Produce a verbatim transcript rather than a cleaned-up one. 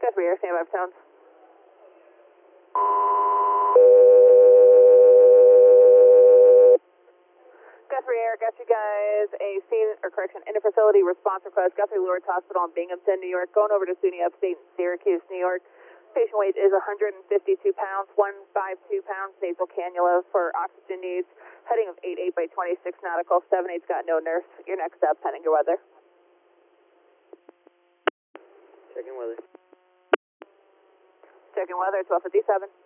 Guthrie Air, stand by for sounds. Guthrie Air, got you guys a scene, or correction, inter-facility response request, Guthrie Lawrence Hospital in Binghamton, New York, going over to SUNY Upstate Syracuse, New York. Patient weight is one hundred fifty-two pounds, one hundred fifty-two pounds, nasal cannula for oxygen needs, heading of eight eight by twenty-six nautical, seven eight's got no nurse. Your next up, heading your weather. Checking weather. Checking weather, twelve fifty-seven.